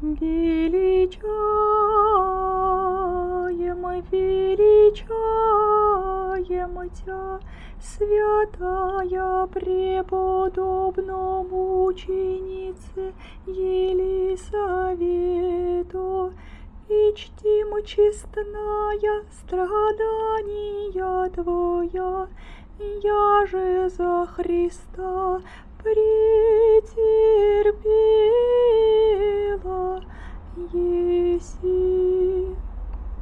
величаем Тя, святая преподобно мученице Елисавету, и чтим честная страдания Твоя, я же за Христа претерпела еси.